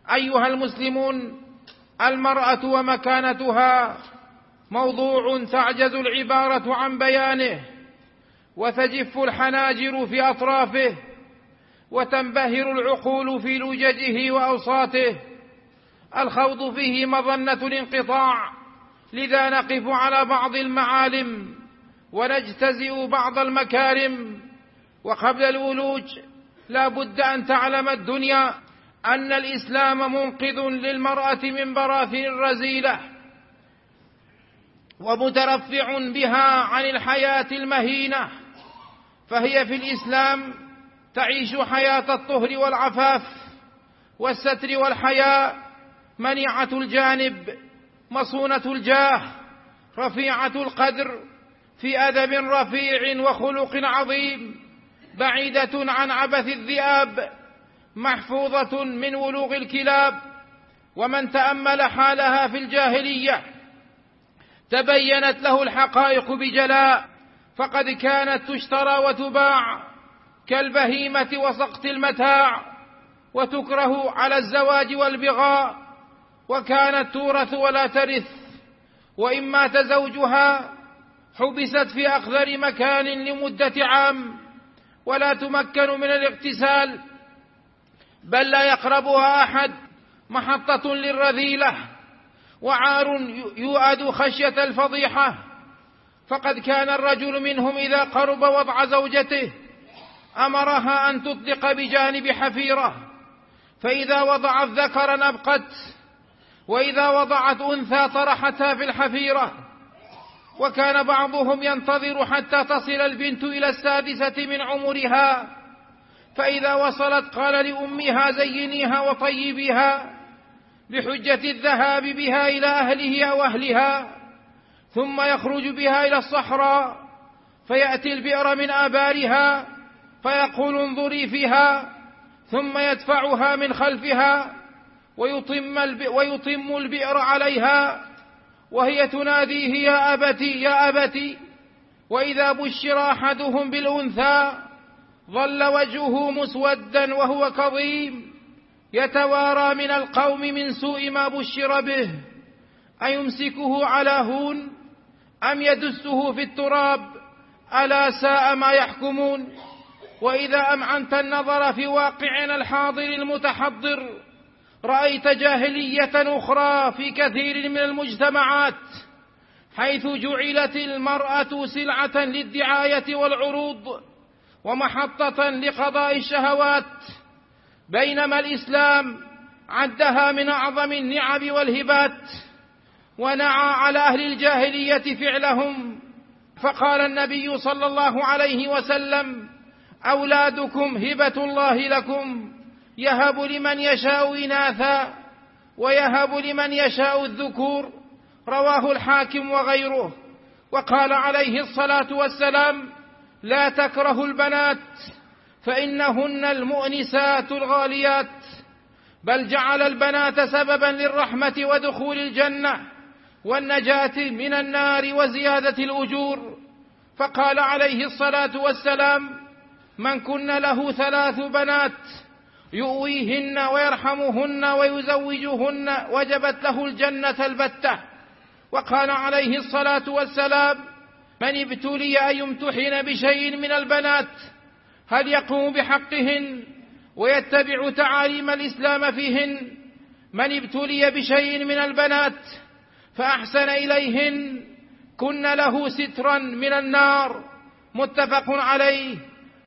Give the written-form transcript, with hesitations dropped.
أيها المسلمون، المرأة ومكانتها موضوع تعجز العبارة عن بيانه، وتجف الحناجر في أطرافه، وتنبهر العقول في لججه وأوساطه. الخوض فيه مظنة الانقطاع، لذا نقف على بعض المعالم ونجتزئ بعض المكارم. وقبل الولوج لا بد أن تعلم الدنيا أن الإسلام منقذ للمرأة من براثن الرذيلة، ومترفع بها عن الحياة المهينة، فهي في الإسلام تعيش حياة الطهر والعفاف والستر والحياء، منيعة الجانب، مصونة الجاه، رفيعة القدر، في أدب رفيع وخلق عظيم، بعيدة عن عبث الذئاب، محفوظة من ولوغ الكلاب. ومن تأمل حالها في الجاهلية تبينت له الحقائق بجلاء، فقد كانت تشترى وتباع كالبهيمة وسقط المتاع، وتكره على الزواج والبغاء، وكانت تورث ولا ترث، وإن مات زوجها حبست في أخذر مكان لمدة عام، ولا تمكن من الاغتسال، بل لا يقربها أحد، محطة للرذيلة، وعار يؤد خشية الفضيحة. فقد كان الرجل منهم إذا قرب وضع زوجته أمرها أن تطلق بجانب حفيرة، فإذا وضعت ذكرا أبقت، وإذا وضعت أنثى طرحتها في الحفيرة. وكان بعضهم ينتظر حتى تصل البنت إلى 6 من عمرها، فإذا وصلت قال لأمها زينيها وطيبيها، بحجة الذهاب بها إلى أهله أو أهلها، ثم يخرج بها إلى الصحراء، فيأتي البئر من آبارها، فيقول انظري فيها، ثم يدفعها من خلفها ويطم البئر عليها، وهي تناديه يا أبتي يا أبتي. وإذا بشر أحدهم بالأنثى ظل وجهه مسودا وهو كظيم، يتوارى من القوم من سوء ما بشر به، أيمسكه على هون أم يدسه في التراب، ألا ساء ما يحكمون. وإذا أمعنت النظر في واقعنا الحاضر المتحضر رأيت جاهلية أخرى في كثير من المجتمعات، حيث جعلت المرأة سلعة للدعاية والعروض، ومحطة لقضاء الشهوات، بينما الإسلام عدها من أعظم النعم والهبات، ونعى على أهل الجاهلية فعلهم. فقال النبي صلى الله عليه وسلم: أولادكم هبة الله لكم، يهب لمن يشاء إناثا ويهب لمن يشاء الذكور، رواه الحاكم وغيره. وقال عليه الصلاة والسلام: لا تكرهوا البنات فإنهن المؤنسات الغاليات، بل جعل البنات سببا للرحمة ودخول الجنة والنجاة من النار وزيادة الأجور. فقال عليه الصلاة والسلام: من كن له 3 بنات يؤويهن ويرحمهن ويزوجهن وجبت له الجنة البتة. وقال عليه الصلاة والسلام: من ابتلي أن يمتحن بشيء من البنات هل يقوم بحقهن ويتبع تعاليم الإسلام فيهن، من ابتلي بشيء من البنات فأحسن إليهن كن له سترا من النار، متفق عليه.